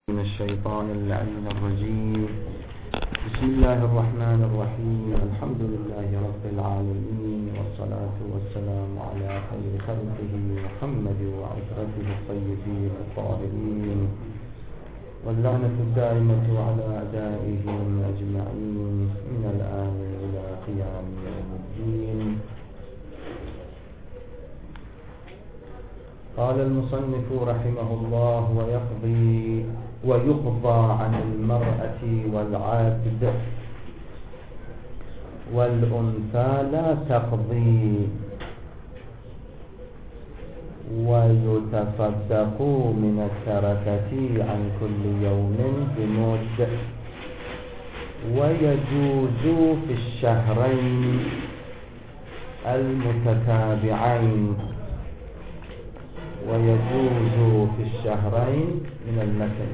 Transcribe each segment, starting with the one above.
من الشيطان اللعين الرجيم. بسم الله الرحمن الرحيم. الحمد لله رب العالمين، والصلاة والسلام على خير خلقه محمد وعترته الطيبين الطاهرين، واللعنة الدائمة على أعدائهم أجمعين من الآن إلى قيام يوم الدين. قال المصنف رحمه الله: ويقضى عن المرأة والعبد والأنثى لا تقضي، ويتصدق من التركة عن كل يوم بمد، ويجوز في الشهرين المتتابعين. ويجوز في الشهرين من المتن.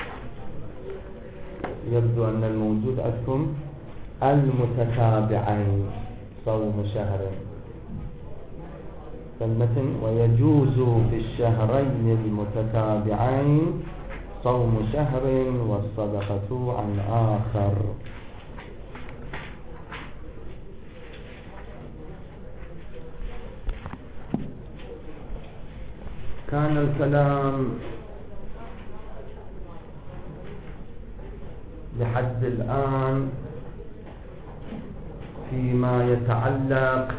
يبدو أن الموجود عندكم المتتابعين صوم شهر، فالمتن ويجوز في الشهرين المتتابعين صوم شهر والصدقة عن آخر. كان الكلام لحد الآن فيما يتعلق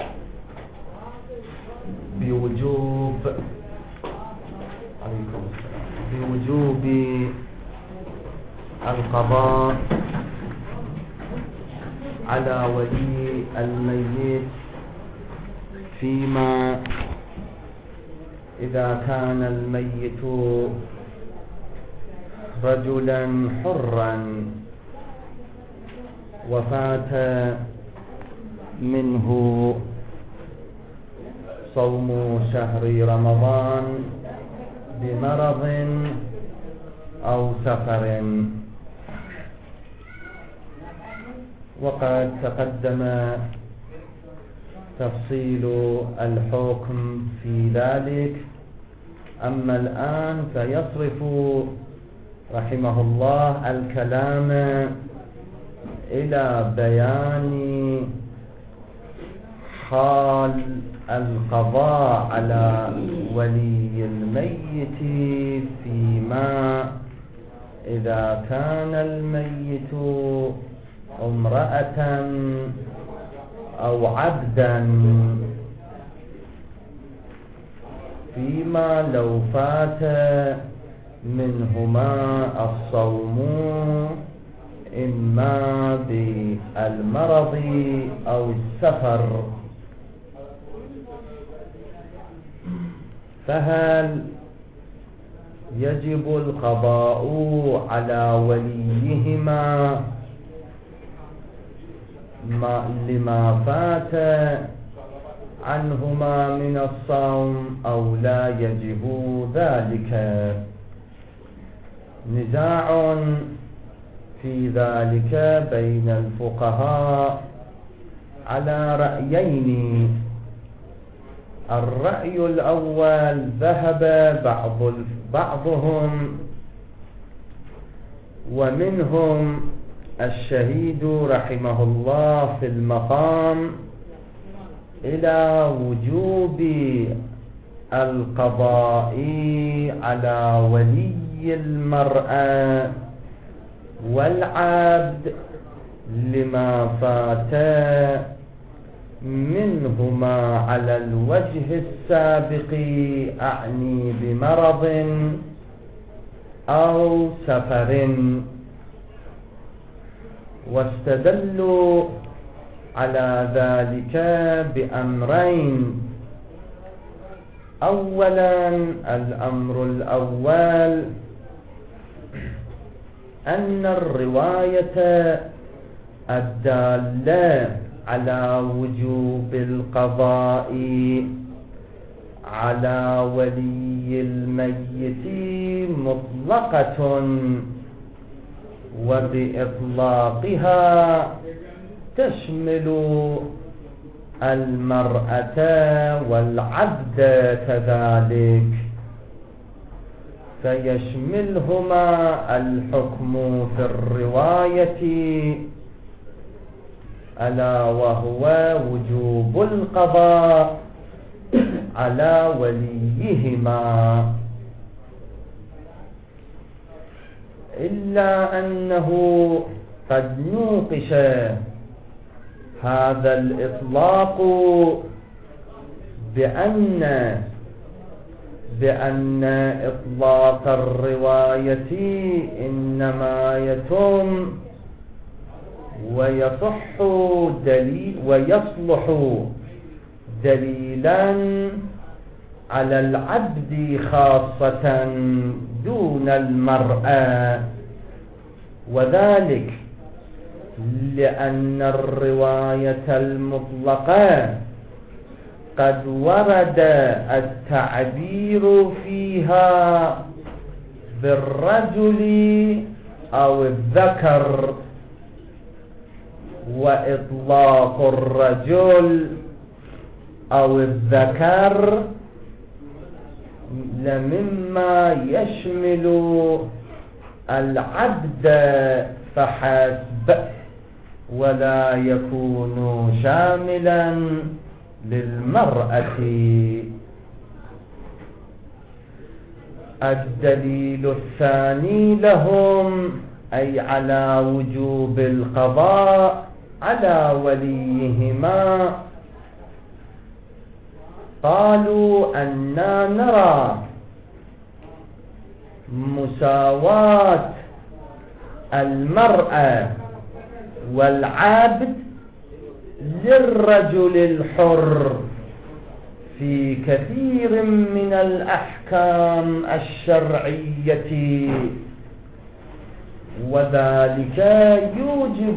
بوجوب القضاء على ولي الميت فيما إذا كان الميت رجلا حرا وفات منه صوم شهر رمضان بمرض أو سفر. وقد تقدم تفصيل الحكم في ذلك. أما الآن فيصرف رحمه الله الكلام إلى بيان حال القضاء على ولي الميت فيما إذا كان الميت امرأة أو عبدا، فيما لو فات منهما الصوم إما بالمرض أو السفر، فهل يجب القضاء على وليهما لما فات عنهما من الصوم أو لا يجب ذلك؟ نزاع في ذلك بين الفقهاء على رأيين. الرأي الأول ذهب بعضهم ومنهم الشهيد رحمه الله في المقام إلى وجوب القضاء على ولي المرأة والعبد لما فات منهما على الوجه السابق، أعني بمرض أو سفر. واستدلوا على ذلك بأمرين. أولا، الأمر الأول أن الرواية الدالة على وجوب القضاء على ولي الميت مطلقة، وبإطلاقها تشمل المرأة والعبد كذلك. فيشملهما الحكم في الرواية ألا وهو وجوب القضاء على وليهما، إلا أنه قد نوقش هذا الإطلاق بأن إطلاق الرواية إنما يتم ويصلح دليلا على العبد خاصة دون المرأة، وذلك لأن الرواية المطلقة قد ورد التعبير فيها بالرجل أو الذكر، وإطلاق الرجل أو الذكر لمما يشمل العبد فحسب، ولا يكون شاملا للمرأة. الدليل الثاني لهم أي على وجوب القضاء على وليهما، قالوا أننا نرى مساواة المرأة والعبد للرجل الحر في كثير من الأحكام الشرعية، وذلك يوجب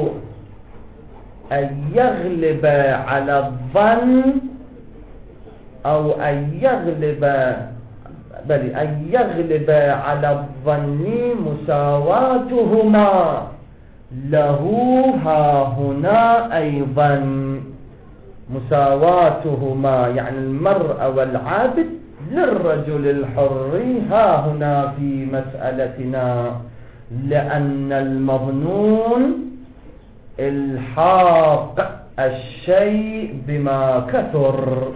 أن يغلب على الظن أو أن يغلب على الظن مساواتهما له هاهنا أيضا، مساواتهما يعني المرأة والعبد للرجل الحر هاهنا في مسألتنا، لأن المظنون الحاق الشيء بما كثر.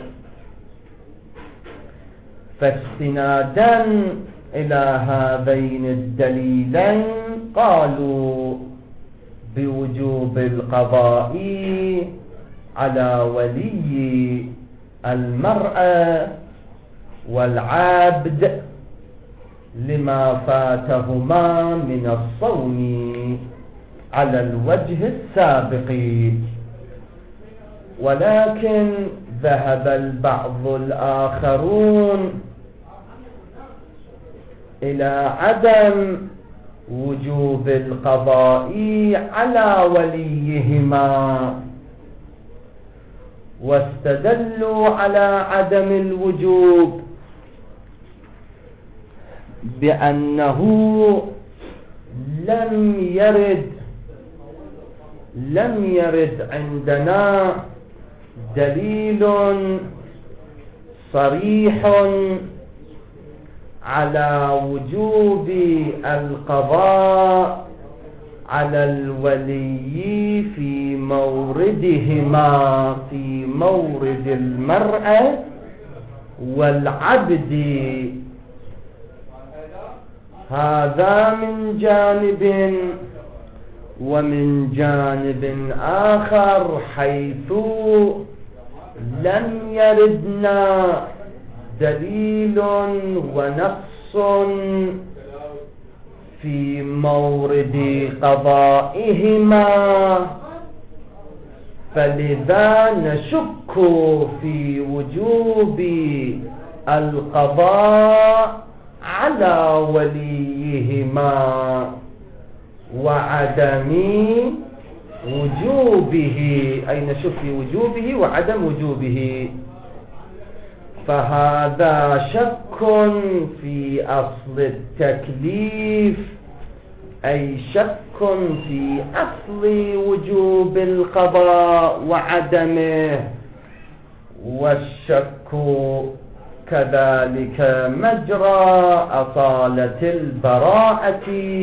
فاستنادا إلى هذين الدليلين قالوا بوجوب القضاء على ولي المرأة والعبد لما فاتهما من الصوم على الوجه السابق. ولكن ذهب البعض الآخرون إلى عدم وجوب القضاء على وليهما، واستدلوا على عدم الوجوب بأنه لم يرد عندنا دليل صريح على وجوب القضاء على الولي في موردهما، في مورد المرأة والعبد. هذا من جانب، ومن جانب آخر حيث لم يردنا دليل ونص في مورد قضائهما، فلذا نشك في وجوب القضاء على وليهما وعدم وجوبه، أي نشك في وجوبه وعدم وجوبه. فهذا شك في أصل التكليف، أي شك في أصل وجوب القضاء وعدمه، والشك كذلك مجرى أصالة البراءة،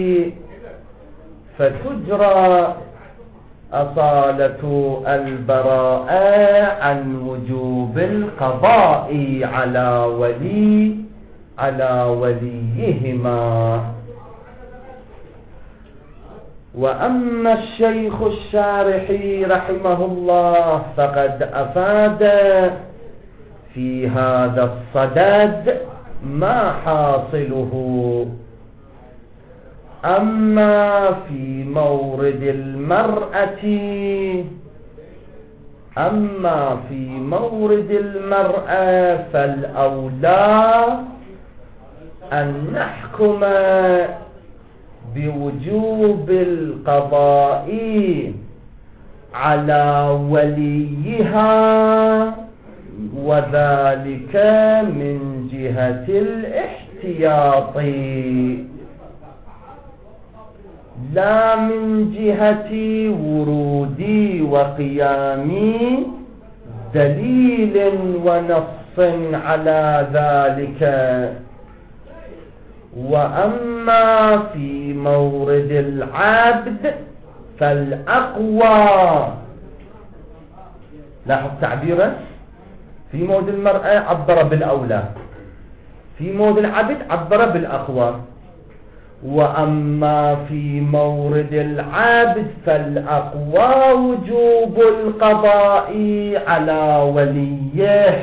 فتجرى أصالة البراءة عن وجوب القضاء على وليهما. وأما الشيخ الشارحي رحمه الله فقد أفاد في هذا الصدد ما حاصله. أما في مورد المرأة فالأولى أن نحكم بوجوب القضاء على وليها، وذلك من جهة الاحتياط لا من جهة ورود وقيام دليل ونص على ذلك. وأما في مورد العبد فالأقوى، لاحظ تعبيره، في مورد المرأة عبر بالأولى، في مورد العبد عبر بالأقوى. وأما في مورد العبد فالأقوى وجوب القضاء على وليه،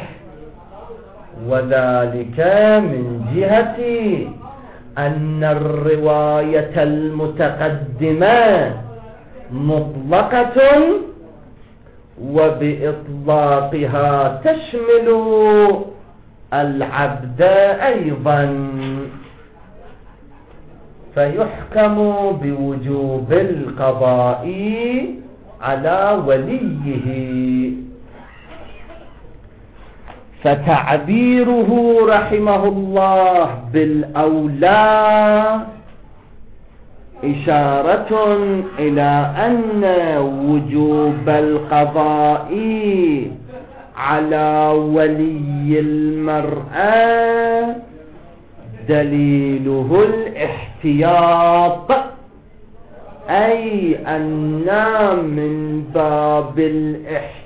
وذلك من جهة أن الرواية المتقدمة مطلقة، وبإطلاقها تشمل العبد أيضا، فيحكم بوجوب القضاء على وليه. فتعبيره رحمه الله بالأولى إشارة إلى أن وجوب القضاء على ولي المرأة دليله الاحتياط، أي أن من باب الاحتياط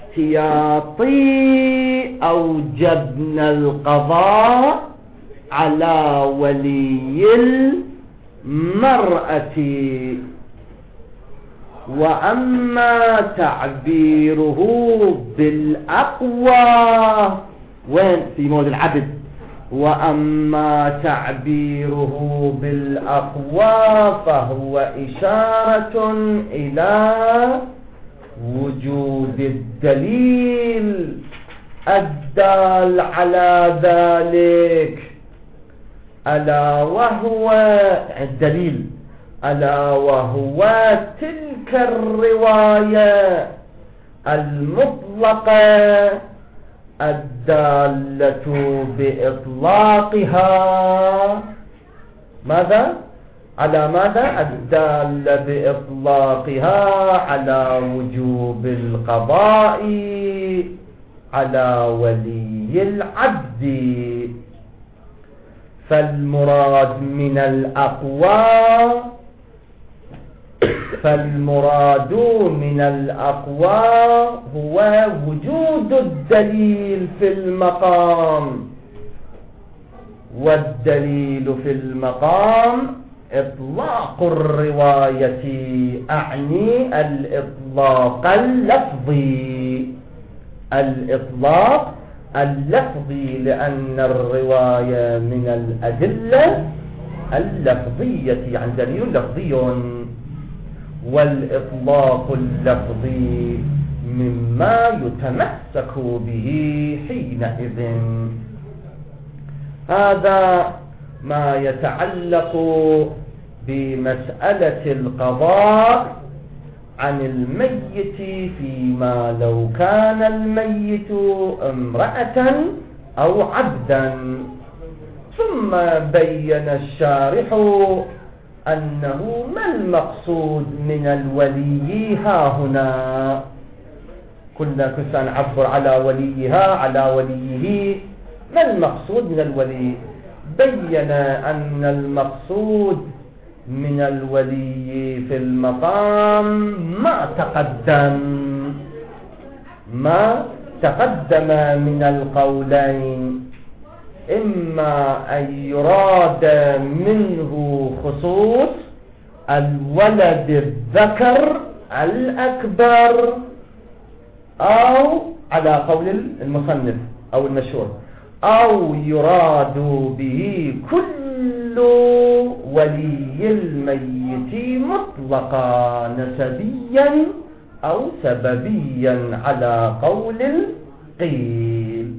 أوجبنا القضاء على ولي المرأة. وأما تعبيره بالأقوى وين؟ في مورد العبد. وأما تعبيره بالأقوى فهو إشارة إلى وجود الدليل الدال على ذلك، ألا وهو الدليل، ألا وهو تلك الرواية المطلقة الدالة بإطلاقها ماذا؟ على ماذا؟ الدالة بإطلاقها على وجوب القضاء على ولي العبد. فالمراد من الأقوى هو وجود الدليل في المقام، والدليل في المقام إطلاق الرواية، أعني الإطلاق اللفظي، لأن الرواية من الأدلة اللفظية، يعني دليل لفظي، والإطلاق اللفظي مما يتمسك به حينئذ. هذا ما يتعلق بمسألة القضاء عن الميت فيما لو كان الميت امرأة أو عبدا. ثم بين الشارح أنه ما المقصود من الولي ها هنا. كنا نعبر على وليها على وليه ما المقصود من الولي؟ بين أن المقصود من الولي في المقام ما تقدم من القولين، إما أن يراد منه خصوص الولد الذكر الأكبر، أو على قول المصنف أو المشهور، أو يراد به كل ولي الميت مطلقا نسبيا أو سببيا على قول القيل.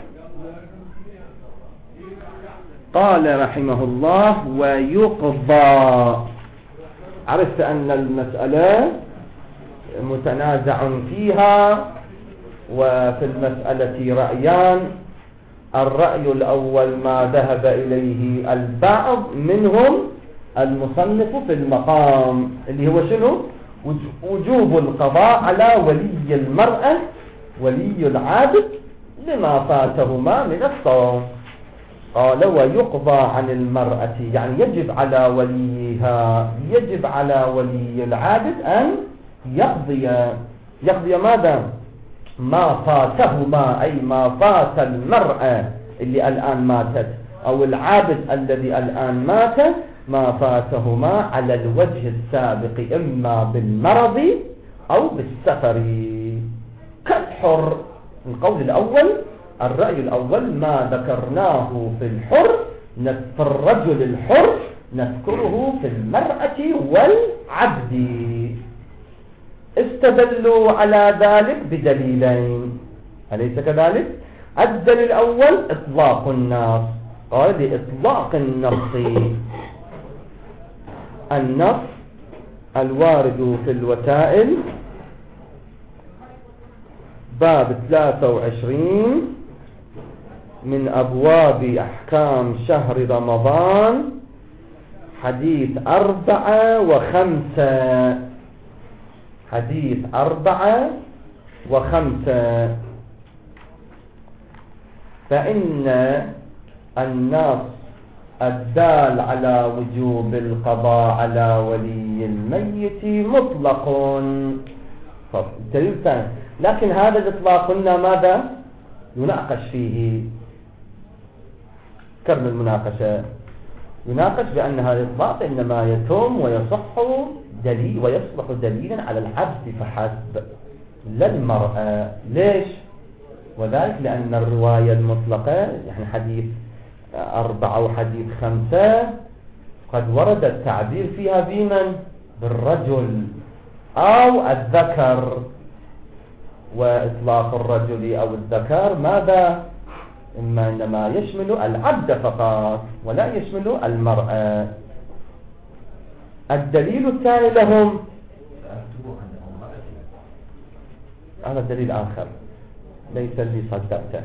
قال رحمه الله: ويقضى. عرفت أن المسألة متنازع فيها، وفي المسألة رأيان. الرأي الأول ما ذهب إليه البعض منهم المصنف في المقام، اللي هو شنو؟ وجوب القضاء على ولي المرأة ولي العبد لما فاتهما من الصوم. قال: ويقضى عن المرأة، يعني يجب على وليها، يجب على ولي العبد أن يقضي ماذا؟ ما فاتهما، أي ما فات المرأة اللي الآن ماتت أو العابد الذي الآن مات، ما فاتهما على الوجه السابق، إما بالمرض أو بالسفر كالحر. القول الأول، الرأي الأول ما ذكرناه في الحر في الرجل الحر نذكره في المرأة والعبد. استدلوا على ذلك بدليلين، أليس كذلك؟ الدليل الأول إطلاق النص، قال بإطلاق النص الوارد في الوسائل باب 23 من أبواب أحكام شهر رمضان، حديث 4 و5. حديث 4 و5: فإن النص الدال على وجوب القضاء على ولي الميت مطلق. دليل ثاني، لكن هذا الإطلاق قلنا ماذا؟ يناقش فيه. كرم المناقشة يناقش بأن هذا الإطلاق إنما يتم ويصح دليل ويصبح دليلا على العبد فحسب لا المرأة. ليش؟ وذلك لأن الرواية المطلقة، يعني حديث 4 وحديث 5، قد ورد التعبير فيها بمن؟ بالرجل أو الذكر، وإطلاق الرجل أو الذكر ماذا؟ إنما يشمل العبد فقط ولا يشمل المرأة. الدليل الثاني لهم، هذا دليل آخر ليس اللي صدقته،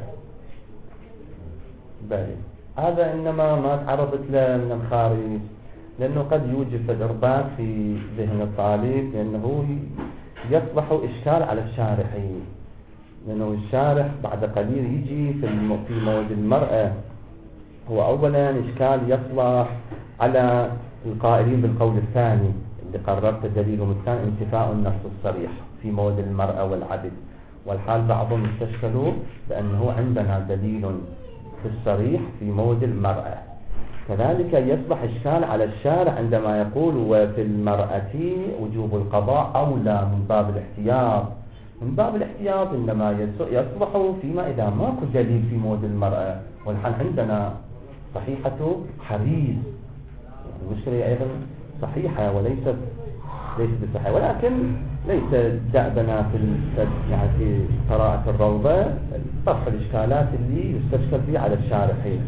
بل هذا إنما ما تعرضت له من الخارج، لأنه قد يوجد الإرباك في ذهن الطالب، لأنه يصبح إشكال على الشارحين، لأنه الشارح بعد قليل يجي في مواد المرأة. هو أولا إشكال يصلح على القائلين بالقول الثاني اللي قررت دليلهم الثاني انتفاء النص الصريح في مواد المرأة والعبد، والحال بعضهم استشكلوا بأنه عندنا دليل في الصريح في مواد المرأة. كذلك يصبح إشكال على الشارع عندما يقول وفي المرأة وجوب القضاء أولى من باب الاحتياط. من باب الاحتياط إنما يصبح فيما إذا ماكو دليل في مواد المرأة، والحال عندنا صحيحة حريز، المشكلة أيضا صحيحة وليست بصحيحة، ولكن ليس دأبنا يعني في قراءة الروضة طرح الإشكالات اللي يستشكل فيها على الشارحين.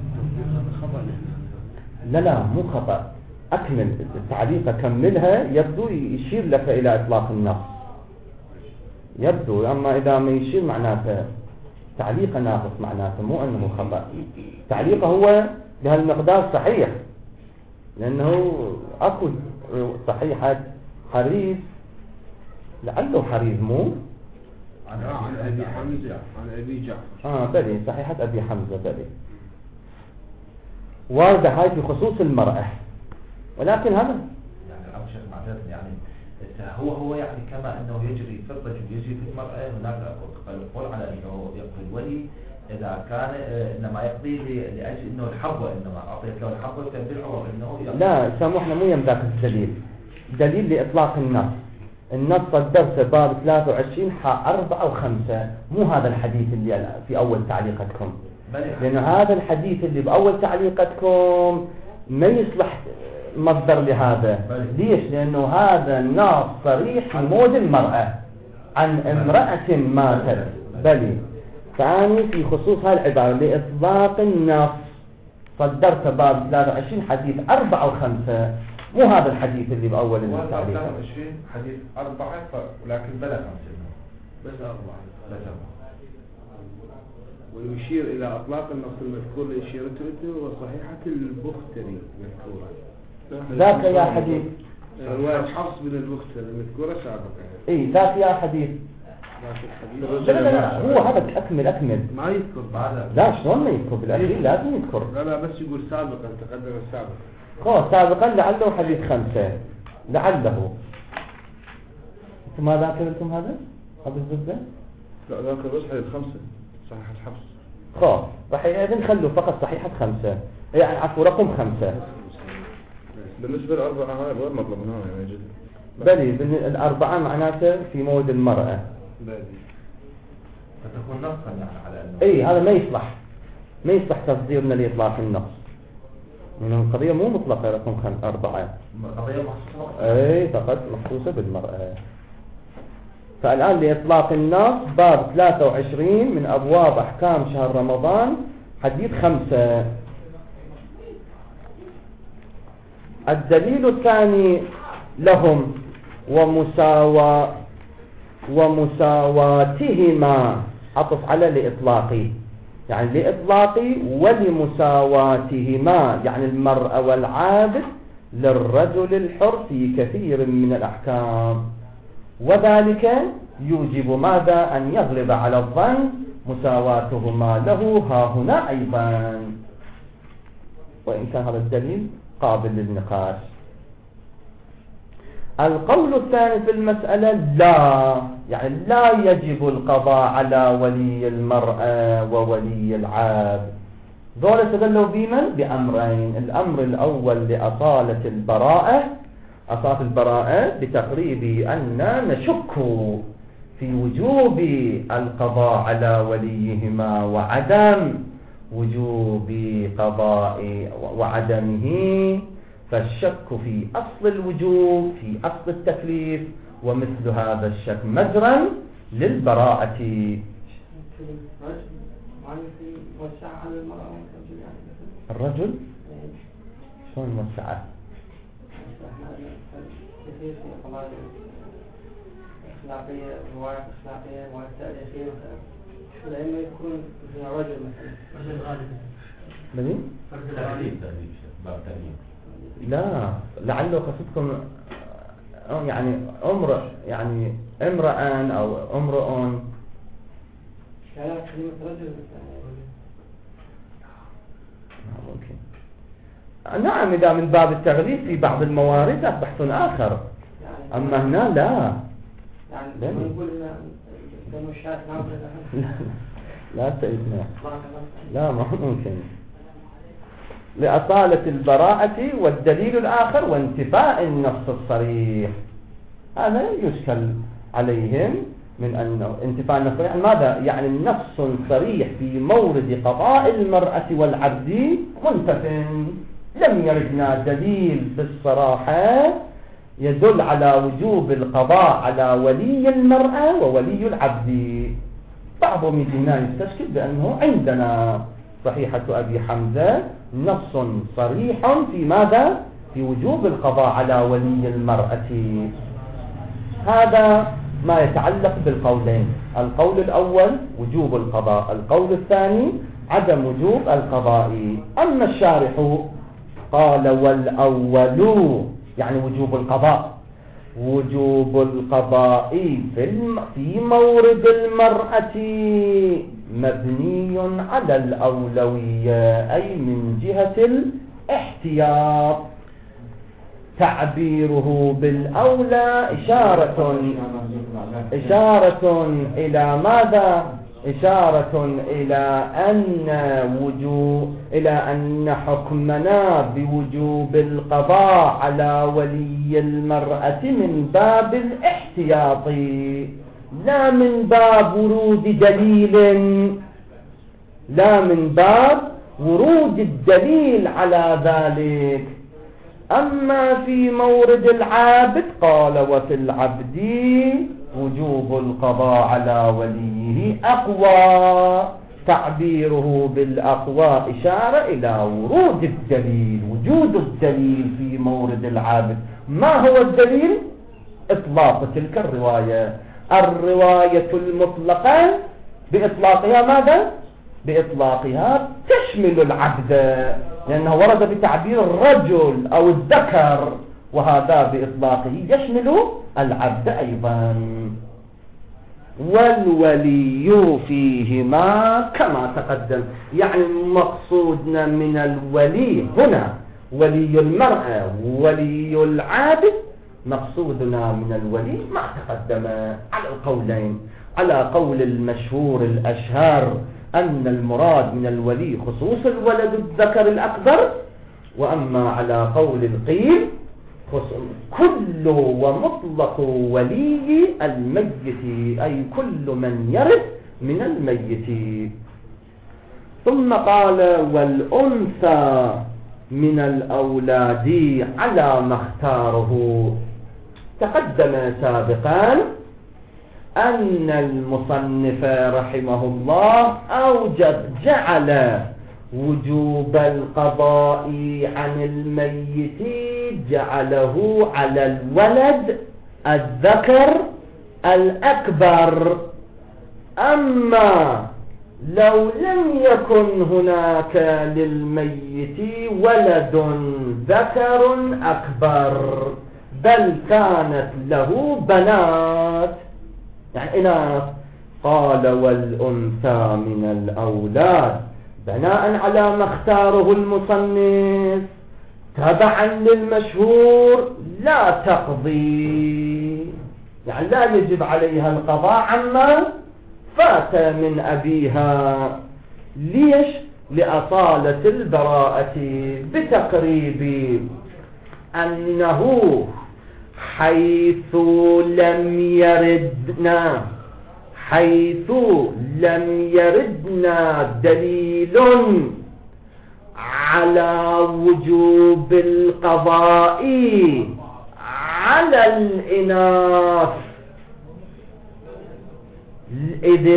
لا مو خطأ، أكمل التعليق كملها، يبدو يشير لك إلى إطلاق النص، يبدو. أما إذا ما يشير معناته تعليق ناقص، معناته مو أنه خطأ. تعليقه هو بهالمقدار صحيح، لأنه أكو صحيحة حريز، لعله حريز مو عن أبي حمزة عن أبي جعفر. بلي صحيحة أبي حمزة بلي واردة هاي في خصوص المرأة، ولكن هذا يعني أبو شيخ معتز يعني هو يعني كما أنه يجري في الرجل يجري في المرأة، هناك قول على أنه يقضي الولي إذا كان إنما يقضي لأجل أنه الحظوة، إنما أعطيت له الحظوة تنبيعه إنه يقضي. لا سامحنا مو يمذاك الدليل، دليل لإطلاق النص. النص صدرت باب 23 4 و5، مو هذا الحديث اللي في أول تعليقتكم، لأن هذا الحديث اللي بأول تعليقتكم ما يصلح مصدر لهذا. ليش؟ لأنه هذا النص صريح في موت المرأة عن امرأة ماتت. بلي ثاني في خصوص هاي العبارة لإطلاق النص صدرت باب 23 حديث 4 و5، مو هذا الحديث اللي بأول التعليق. 23 حديث 4 ولكن بلا 5 بس 4 بس 4. ويشير إلى أطلاق النص المذكور لإشارته وصحيحة البختري مذكورة. ذاك يا حديث رواية حفص بن البختري مذكورة سابقا. ذاك يا حديث. لا هو هذا أكمل ما يذكر بعد. لا شلون ما يذكر بالأخير لازم يذكر. لا بس يقول سابقا تقدم السابق. سابقا لعله حديث 5 لعله. انتم ما ذاكرتم هذا قبل الزبدة؟ لا ذاكر بس حديث 5 صحيح الحفص. راح إذن خلوا فقط صحيحة 5 يعني عفوا رقم 5. بالنسبة للأربعة هاي غير مطلب منها يعني جدا. بلي الأربعة معناته في مود المرأة. بلي فتكون نصا يعني على أنه هذا ما يصلح تصديرنا لإطلاق النص، لأن القضية مو مطلقة رقم 4. قضية مخصوصة فقط مخصوصة بالمرأة. فالآن لإطلاق النص باب 23 من أبواب أحكام شهر رمضان حديث 5. الدليل الثاني لهم ومساواتهما عطف على لإطلاقي، يعني لإطلاقي ولمساواتهما يعني المرأة والعابد للرجل الحر في كثير من الأحكام، وذلك يوجب ماذا؟ أن يغلب على الظن مساواتهما له ها هنا أيضا، وإن كان هذا الدليل قابل للنقاش. القول الثاني في المسألة يعني لا يجب القضاء على ولي المرأة وولي العبد. دول استدلوا بمن؟ بأمرين. الأمر الأول لأصالة البراءة بتقريب أننا نشك في وجوب القضاء على وليهما وعدم وجوب قضاء وعدمه، فالشك في أصل الوجوب في أصل التكليف، ومثل هذا الشك مجرا للبراءة. الرجل شلون موسعة؟ كثير في قضايا أخلاقية، روايات أخلاقية، روايات تاريخية مثلا، لأنه يكون مثل رجل مثلا رجل غالب. منين؟ رجل غالب باب تأليف. لا لعله قصدكم يعني امرأة أو امرؤ. لا كلمة رجل مثلا. ممكن. نعم إذا من باب التغليب في بعض الموارد بحث آخر، أما هنا لا. يعني نقول إنه الشاة لا سيدنا لا ما ممكن لأصالة البراءة. والدليل الآخر وانتفاء النص الصريح، هذا يشكل عليهم من أنه انتفاء النص الصريح ماذا؟ يعني النص صريح في مورد قضاء المرأة والعبد منتف، لم يردنا دليل بالصراحة يدل على وجوب القضاء على ولي المرأة وولي العبد. بعضهم يجينا يستشكل بأنه عندنا صحيحة أبي حمزة نص صريح في ماذا؟ في وجوب القضاء على ولي المرأة. هذا ما يتعلق بالقولين، القول الأول وجوب القضاء، القول الثاني عدم وجوب القضاء. أما الشارح قال والأول يعني وجوب القضاء، وجوب القضاء في مورد المرأة مبني على الأولوية، أي من جهة الاحتياط. تعبيره بالأولى إشارة إلى ماذا؟ إشارة إلى أن حكمنا بوجوب القضاء على ولي المرأة من باب الاحتياط، لا من باب ورود دليل، لا من باب ورود الدليل على ذلك. أما في مورد العابد قال وفي العبد وجوب القضاء على وليه أقوى. تعبيره بالأقوى إشارة إلى ورود الدليل، وجود الدليل في مورد العابد. ما هو الدليل؟ إطلاق تلك الرواية المطلقة بإطلاقها ماذا؟ بإطلاقها تشمل العبد، لأنه ورد بتعبير الرجل أو الذكر، وهذا بإطلاقه يشمل العبد أيضا. والولي فيهما كما تقدم، يعني مقصودنا من الولي هنا ولي المرأة وولي العابد، مقصودنا من الولي ما تقدم على القولين، على قول المشهور الأشهر أن المراد من الولي خصوص الولد الذكر الأكبر، وأما على قول القيل كل ومطلق ولي الميت، أي كل من يرث من الميت. ثم قال والأنثى من الأولاد على ما اختاره. تقدم سابقا أن المصنف رحمه الله جعل وجوب القضاء عن الميت جعله على الولد الذكر الأكبر. أما لو لم يكن هناك للميت ولد ذكر أكبر، بل كانت له بنات يعني إناث، قال والأنثى من الأولاد بناء على ما اختاره المصنف تبعا للمشهور لا تقضي، يعني لا يجب عليها القضاء عما فات من أبيها. ليش؟ لأصالة البراءة، بتقريب أنه حيث لم يردنا دليل على وجوب القضاء على الإناث، إذ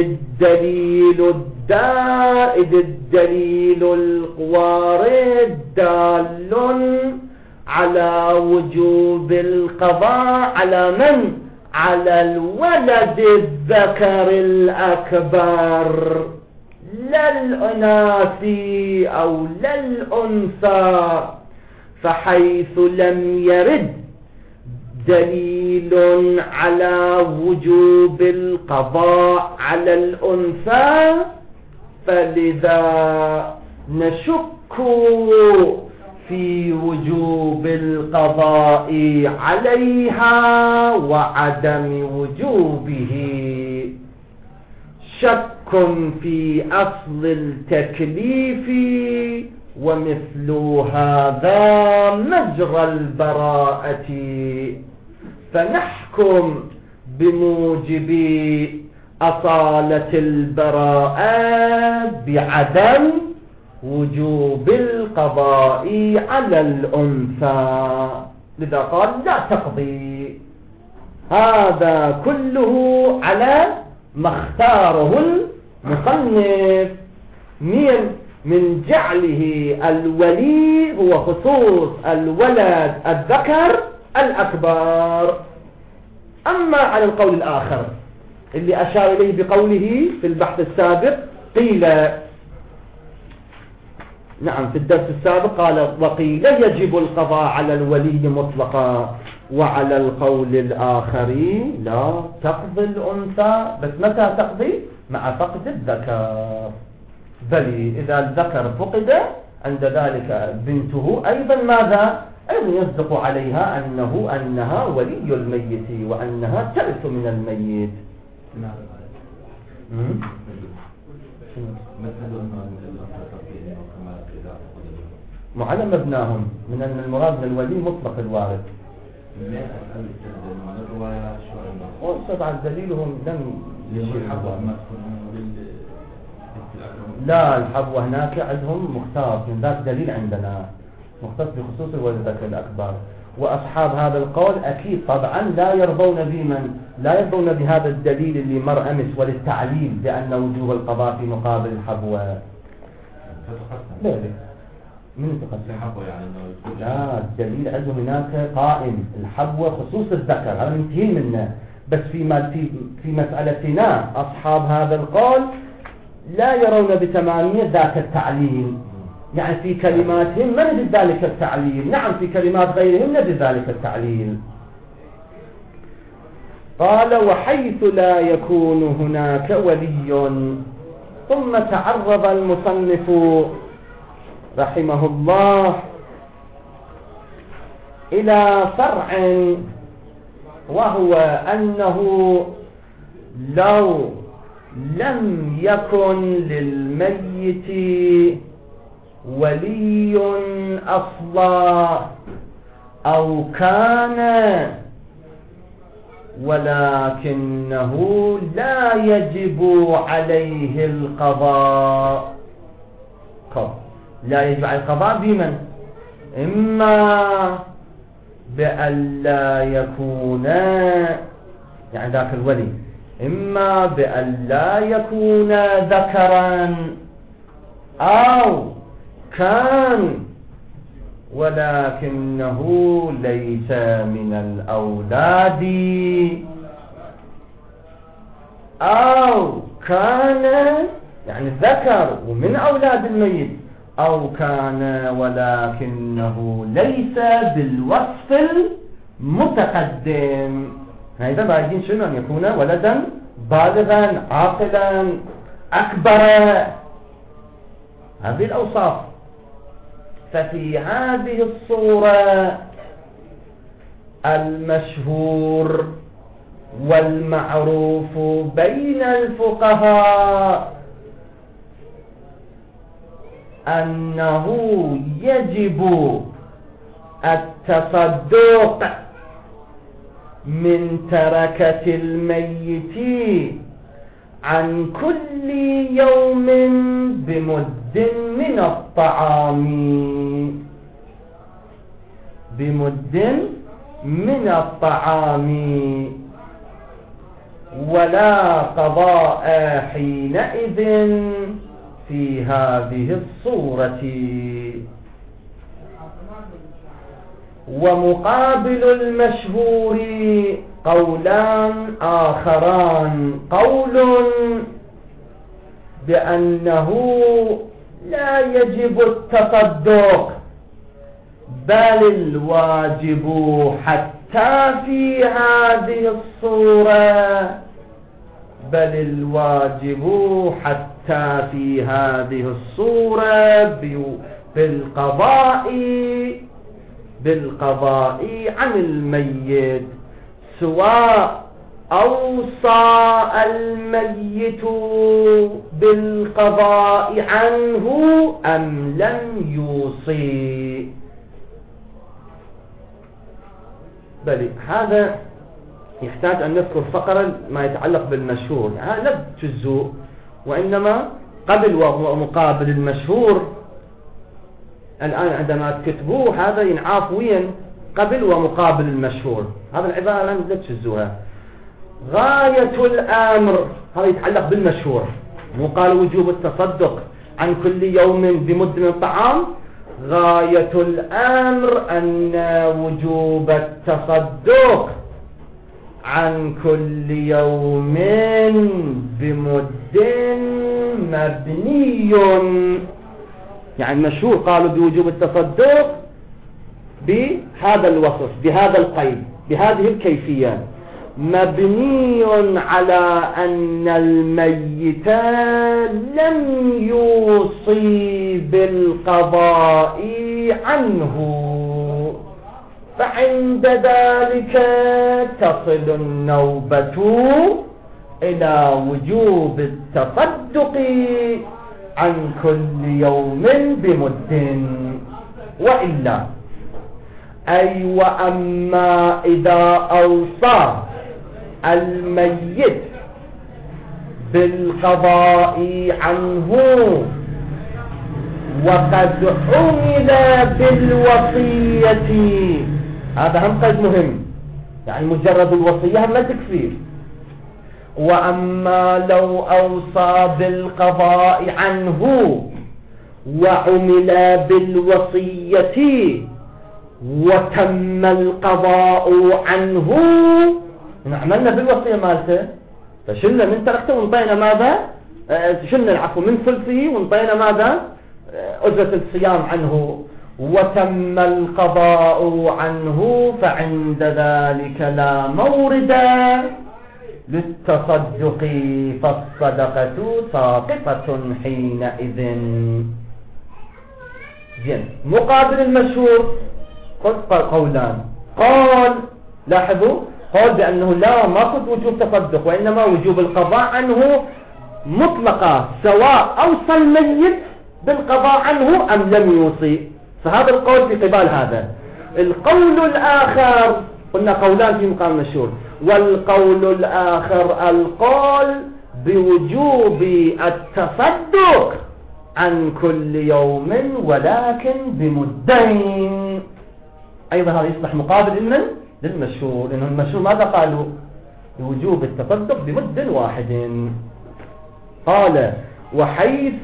الدليل الوارد دال على وجوب القضاء على من؟ على الولد الذكر الأكبر، لا الأناث أو لا الأنثى. فحيث لم يرد دليل على وجوب القضاء على الأنثى، فلذا نشك في وجوب القضاء عليها وعدم وجوبه. شك في أصل التكليف، ومثل هذا مجرى البراءة، فنحكم بموجب أصالة البراءة بعدم وجوب القضاء على الأنثى، لذا قال لا تقضي. هذا كله على ما اختاره المصنف من جعله الولي هو خصوص الولد الذكر الأكبر. أما على القول الآخر اللي أشار إليه بقوله في البحث السابق، قيل نعم في الدرس السابق قال وقيل يجب القضاء على الولي مطلقا، وعلى القول الآخر لا تقضي الأنثى، بس متى تقضي؟ مع فقد الذكر. بل إذا الذكر فقد عند ذلك بنته أيضا ماذا؟ أيضا يصدق عليها أنها ولي الميت وأنها ترث من الميت. معلم مبناهم من أن المراد من الولي مطلق الوارث. وطبعا دليلهم لم لا الحبوة هناك عندهم مختص من ذاك دليل عندنا مختص بخصوص الولد الأكبر. وأصحاب هذا القول أكيد طبعا لا يرضون بهذا الدليل اللي مر أمس وللتعليل بأن وجوب القضاء في مقابل الحبوة. ذلك من تقسم الحبوة يعني لا الدليل عندهم هناك قائم الحبوة خصوص الذكر هذا منتهين منه. بس في مسألتنا أصحاب هذا القول لا يرون بتمامية ذاك التعليل. يعني في كلماتهم ما نجد ذلك التعليل، نعم في كلمات غيرهم نجد ذلك التعليل. قال وحيث لا يكون هناك ولي. ثم تعرض المصنف رحمه الله إلى فرع، وهو أنه لو لم يكن للميت ولي أصلا أو كان ولكنه لا يجب عليه القضاء. لا يجب عليه القضاء بمن؟ إما بأن لا يكون يعني ذاك الولي إما بأن لا يكون ذكرا أو كان ولكنه ليس من الأولاد أو كان يعني ذكر ومن أولاد الميت أو كان ولكنه ليس بالوصف المتقدم. هذا باقين شنو؟ أن يكون ولدا بالغا عاقلا أكبر، هذه الأوصاف. ففي هذه الصورة المشهور والمعروف بين الفقهاء أنه يجب التصدق من تركة الميت عن كل يوم بمد من الطعام، بمد من الطعام، ولا قضاء حينئذ في هذه الصورة. ومقابل المشهور قولان آخران، قول بأنه لا يجب التصدق بل الواجب حتى في هذه الصورة، بل الواجب حتى في هذه الصورة بالقضاء عن الميت، سواء أوصى الميت بالقضاء عنه أم لم يوصي. بل هذا يحتاج أن نذكر فقرا ما يتعلق بالمشهور. هذا لا تجزء، وإنما قبل ومقابل المشهور الآن عندما تكتبوه هذا ينعاف وين قبل ومقابل المشهور. هذا العبارة لا تجزوها. غاية الأمر هذا يتعلق بالمشهور، مو قال وجوب التصدق عن كل يوم بمد من الطعام. غاية الأمر أن وجوب التصدق عن كل يوم بمد مبني، يعني المشهور قالوا بوجوب التصدق بهذا الوصف بهذا القيد، بهذه الكيفية مبني على أن الميت لم يوصي بالقضاء عنه، فعند ذلك تصل النوبة إلى وجوب التصدق عن كل يوم بمد. وإلا أي وأما إذا أوصى الميت بالقضاء عنه وقد عمل بالوصية، هذا هم قيد مهم، يعني مجرد الوصية ما تكفي. وأما لو أوصى بالقضاء عنه وعمل بالوصية وتم القضاء عنه، عملنا بالوصية مالته فشلنا من تركته وانطينا ماذا؟ شلنا العفو من ثلثه وانطينا ماذا؟ أجرة الصيام عنه، وتم القضاء عنه، فعند ذلك لا مورد للتصدق، فالصدقة ساقطة حينئذ. زين، مقابل المشهور قولان. قال لاحظوا، قال بأنه لا ماكو وجوب تصدق وإنما وجوب القضاء عنه مطلقة، سواء أوصى الميت بالقضاء عنه أم لم يوصي. فهذا القول في قبال هذا. القول الآخر، قلنا قولان في مقام المشهور، والقول الآخر القول بوجوب التصدق عن كل يوم ولكن بمدين. أيضا هذا يصبح مقابل للمشهور، لأنه المشهور ماذا قالوا؟ بوجوب التصدق بمد واحد. قال وحيث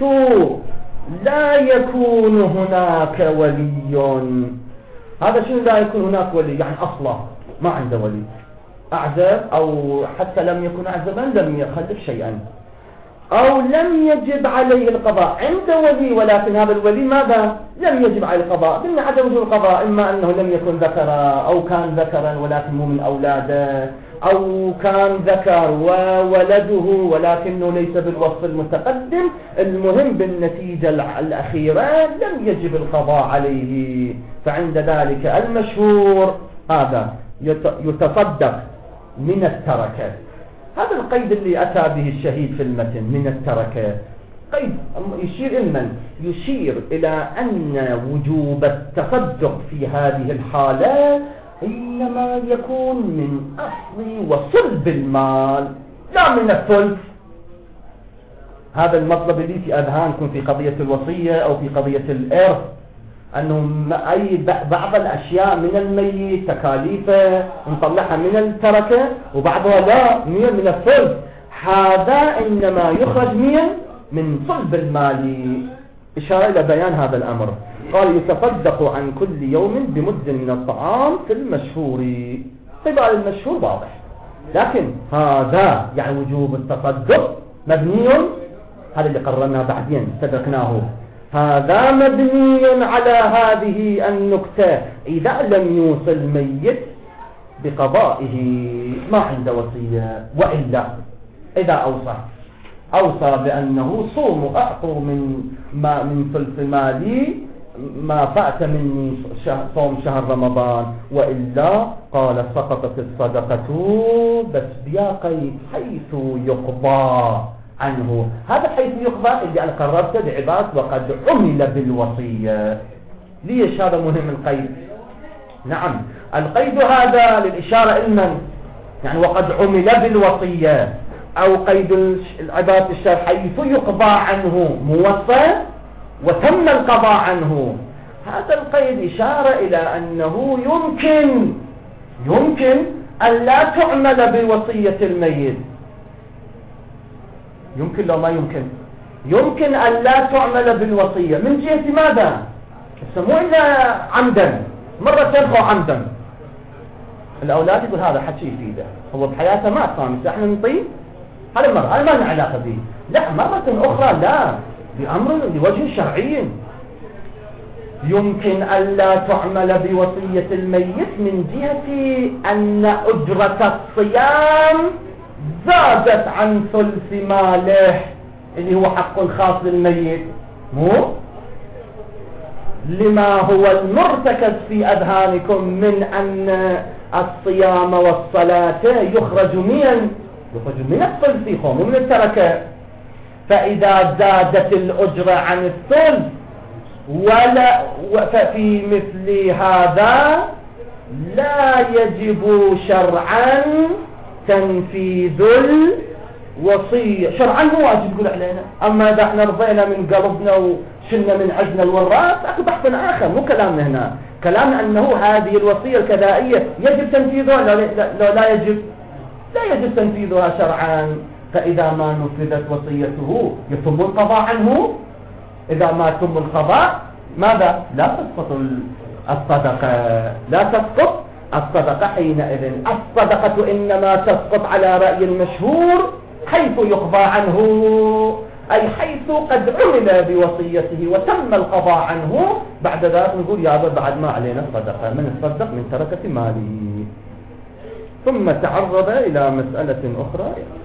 لا يكون هناك ولي. هذا شنو لا يكون هناك ولي؟ يعني أصلا ما عنده ولي، أعزب أو حتى لم يكن أعزبا لم يخلف شيئا، أو لم يجب عليه القضاء، عنده ولي ولكن هذا الولي ماذا؟ لم يجب عليه القضاء. قلنا عدم وجوب القضاء إما أنه لم يكن ذكرا أو كان ذكرا ولكن مو من أولاده، أو كان ذكر وولده ولكنه ليس بالوصف المتقدم. المهم بالنتيجة الأخيرة لم يجب القضاء عليه، فعند ذلك المشهور هذا يتصدق من التركة. هذا القيد اللي أتى به الشهيد في المتن من التركة، قيد يشير إلمن؟ يشير إلى أن وجوب التصدق في هذه الحالة إنما يكون من أصل وصلب المال لا من الثلث. هذا المطلب اللي في أذهانكم في قضية الوصية أو في قضية الإرث، أنه أي بعض الأشياء من الميت تكاليفه نطلعها من التركة وبعضها لا من الثلث. هذا إنما يخرج من صلب المال، إشارة إلى بيان هذا الأمر. قال يتصدق عن كل يوم بمد من الطعام في المشهور. قبال المشهور واضح، لكن هذا يعني وجوب التصدق مبني، هذا اللي قررناه بعدين استدركناه، هذا مبني على هذه النكتة. إذا لم يوصل الميت بقضائه ما عنده وصية، وإلا إذا أوصى بأنه صوموا أعطوا من ثلث مالي ما فات مني صوم شهر رمضان، وإلا قال سقطت الصدقة بس بيا قيد حيث يقضى عنه. هذا حيث يقضى اللي أنا قررته بعبارة وقد عمل بالوصية. ليش هذا مهم القيد؟ نعم، القيد هذا للإشارة إلمن؟ يعني وقد عمل بالوصية، أو قيد العبارة الشرح حيث يقضى عنه موصى وتم القضاء عنه. هذا القيد إشارة إلى أنه يمكن أن لا تعمل بوصية الميت. يمكن لو ما يمكن أن لا تعمل بالوصية من جهة ماذا؟ مو إلا عمدا، مرة تنخو عمدا. الأولاد يقول هذا حكي يفيده، هو بحياته ما خامس احنا نطيه هذا مرة، هذا ما لنا علاقة به. لا، مرة أخرى لا، بأمر لوجه شرعي يمكن ألا تعمل بوصية الميت من جهة أن أجرة الصيام زادت عن ثلث ماله اللي هو حق خاص للميت، مو لما هو المرتكز في أذهانكم من أن الصيام والصلاة يخرج من الثلث ومن التركة. فإذا زادت الأجرة عن الثلث ففي مثل هذا لا يجب شرعا تنفيذ الوصية. شرعا هو واجب يقول علينا، أما إذا احنا رضينا من قلبنا وشلنا من عجنا الوراث أكو بحث آخر، مو كلامنا هنا. كلامنا أنه هذه الوصية الكذائية يجب تنفيذها لا يجب، لا يجب تنفيذها شرعا. فإذا ما نفذت وصيته يتم القضاء عنه. إذا ما تم القضاء ماذا؟ لا تسقط الصدقة، لا تسقط الصدقة حينئذ. الصدقة إنما تسقط على رأي المشهور حيث يقضى عنه، أي حيث قد عمل بوصيته وتم القضاء عنه. بعد ذلك نقول يا بعد ما علينا الصدقة، من الصدق من تركة مالي. ثم تعرض إلى مسألة أخرى